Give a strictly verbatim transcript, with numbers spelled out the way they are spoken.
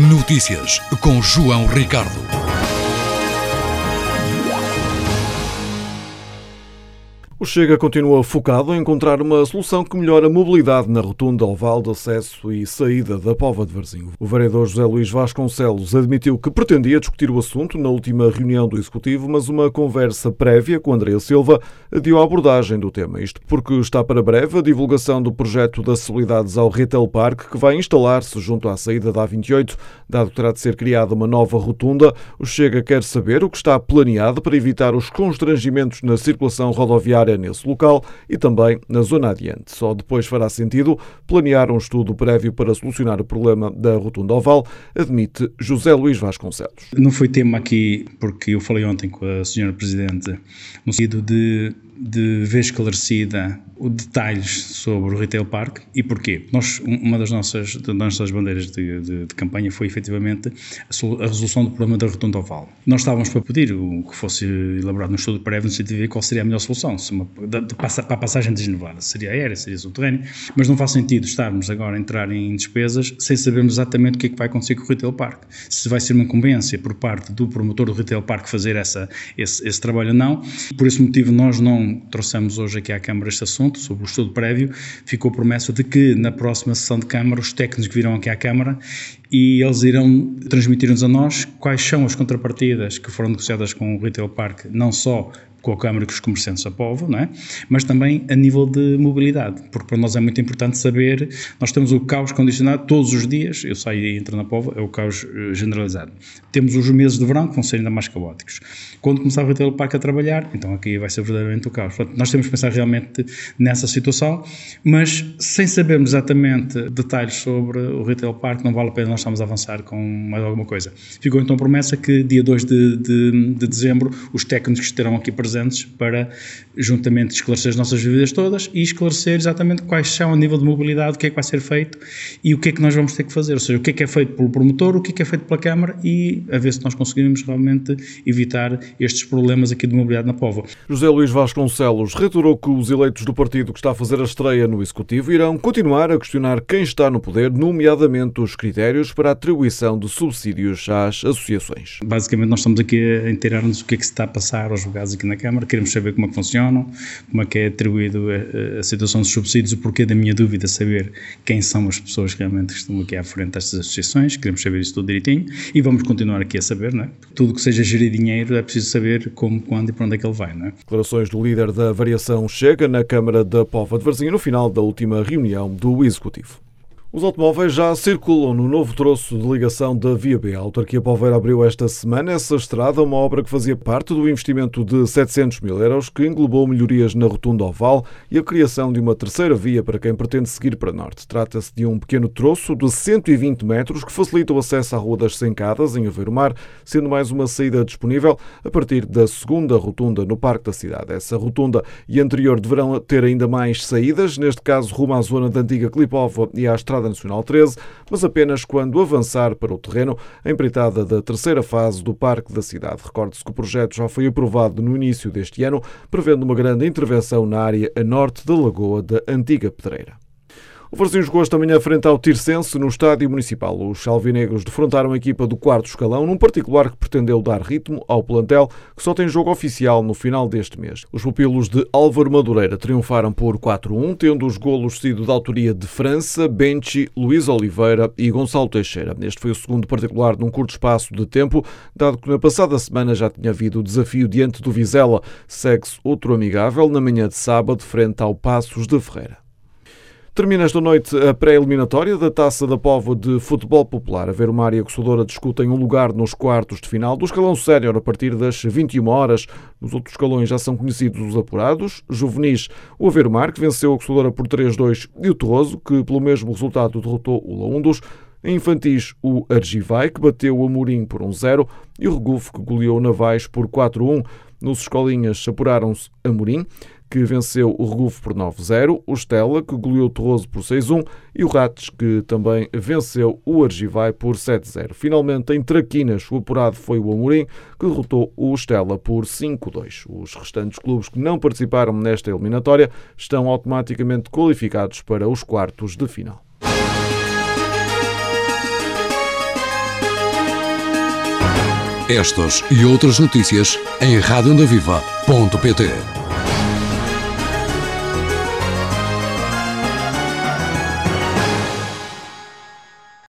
Notícias com João Ricardo. O Chega continua focado em encontrar uma solução que melhore a mobilidade na rotunda oval de acesso e saída da Póvoa de Varzim. O vereador José Luís Vasconcelos admitiu que pretendia discutir o assunto na última reunião do Executivo, mas uma conversa prévia com Andréa Silva adiou a abordagem do tema. Isto porque está para breve a divulgação do projeto de acessibilidades ao Retail Park, que vai instalar-se junto à saída da A vinte e oito, dado que terá de ser criada uma nova rotunda. O Chega quer saber o que está planeado para evitar os constrangimentos na circulação rodoviária nesse local e também na zona adiante. Só depois fará sentido planear um estudo prévio para solucionar o problema da rotunda oval, admite José Luís Vasconcelos. Não foi tema aqui porque eu falei ontem com a senhora Presidente no sentido de, de ver esclarecida os detalhes sobre o Retail Park. E porquê? Nós, uma das nossas, das nossas bandeiras de, de, de campanha foi efetivamente a, a resolução do problema da rotunda oval. Nós estávamos para pedir o que fosse elaborado no estudo prévio no sentido de ver qual seria a melhor solução, se uma, de, de, para a passagem desnivada, seria aérea, seria subterrânea, mas não faz sentido estarmos agora a entrar em despesas sem sabermos exatamente o que é que vai acontecer com o Retail Park. Se vai ser uma incumbência por parte do promotor do Retail Park fazer essa, esse, esse trabalho ou não. Por esse motivo nós não trouxemos hoje aqui à Câmara este assunto, sobre o estudo prévio. Ficou a promessa de que na próxima sessão de Câmara os técnicos virão aqui à Câmara e eles irão transmitir-nos a nós quais são as contrapartidas que foram negociadas com o Retail Park, não só com a Câmara e com os comerciantes da Póvoa, não é? Mas também a nível de mobilidade, porque para nós é muito importante saber, nós temos o caos condicionado todos os dias, eu saio e entro na Póvoa, é o caos generalizado. Temos os meses de verão que vão ser ainda mais caóticos. Quando começar o Retail Park a trabalhar, então aqui vai ser verdadeiramente o caos. Portanto, nós temos que pensar realmente nessa situação, mas sem sabermos exatamente detalhes sobre o Retail Park, não vale a pena nós estarmos a avançar com mais alguma coisa. Ficou então a promessa que dia dois de, de, de dezembro os técnicos estarão aqui presentes para, juntamente, esclarecer as nossas dúvidas todas e esclarecer exatamente quais são a nível de mobilidade, o que é que vai ser feito e o que é que nós vamos ter que fazer, ou seja, o que é que é feito pelo promotor, o que é que é feito pela Câmara e a ver se nós conseguimos realmente evitar estes problemas aqui de mobilidade na Póvoa. José Luís Vasconcelos reiterou que os eleitos do partido que está a fazer a estreia no Executivo irão continuar a questionar quem está no poder, nomeadamente os critérios para a atribuição de subsídios às associações. Basicamente nós estamos aqui a inteirar-nos o que é que se está a passar aos jogados aqui na Câmara, queremos saber como é que funcionam, como é que é atribuído a, a situação dos subsídios, o porquê da minha dúvida, saber quem são as pessoas que realmente estão aqui à frente destas associações, queremos saber isso tudo direitinho e vamos continuar aqui a saber, não é? Tudo que seja gerir dinheiro é preciso saber como, quando e para onde é que ele vai, não é? Declarações do líder da variação Chega na Câmara da Póvoa de Varzim no final da última reunião do Executivo. Os automóveis já circulam no novo troço de ligação da Via B. A autarquia Póvoeira abriu esta semana essa estrada, uma obra que fazia parte do investimento de setecentos mil euros, que englobou melhorias na rotunda oval e a criação de uma terceira via para quem pretende seguir para norte. Trata-se de um pequeno troço de cento e vinte metros que facilita o acesso à Rua das Sencadas, em Aveiro Mar, sendo mais uma saída disponível a partir da segunda rotunda no Parque da Cidade. Essa rotunda e anterior deverão ter ainda mais saídas, neste caso rumo à zona da antiga Clipóvoa e à Estrada Nacional treze, mas apenas quando avançar para o terreno a empreitada da terceira fase do Parque da Cidade. Recorde-se que o projeto já foi aprovado no início deste ano, prevendo uma grande intervenção na área a norte da Lagoa da Antiga Pedreira. O Varzim jogou esta manhã frente ao Tirsense no Estádio Municipal. Os alvinegros defrontaram a equipa do quarto escalão, num particular que pretendeu dar ritmo ao plantel, que só tem jogo oficial no final deste mês. Os pupilos de Álvaro Madureira triunfaram por quatro a um, tendo os golos sido de autoria de França, Benchi, Luís Oliveira e Gonçalo Teixeira. Este foi o segundo particular num curto espaço de tempo, dado que na passada semana já tinha havido o desafio diante do Vizela. Segue-se outro amigável na manhã de sábado, frente ao Passos de Ferreira. Termina esta noite a pré-eliminatória da Taça da Póvoa de Futebol Popular. Aveiro Mar e a Coçadora discutem um lugar nos quartos de final do escalão sénior a partir das vinte e uma horas. Nos outros escalões já são conhecidos os apurados. Juvenis, o Aveiro Mar, que venceu a Coçadora por três a dois, e o Torroso, que pelo mesmo resultado derrotou o Laundos. Em infantis, o Argivai, que bateu o Amorim por um a zero, e o Regufo, que goleou o Navais por quatro a um. Nos escolinhas apuraram-se Amorim, que venceu o Regufo por nove a zero, o Estela, que goleou o Torroso por seis a um, e o Rates, que também venceu o Argivai por sete a zero. Finalmente, em Traquinas, o apurado foi o Amorim, que derrotou o Estela por cinco a dois. Os restantes clubes que não participaram nesta eliminatória estão automaticamente qualificados para os quartos de final. Estas e outras notícias em rádio onda viva ponto pt.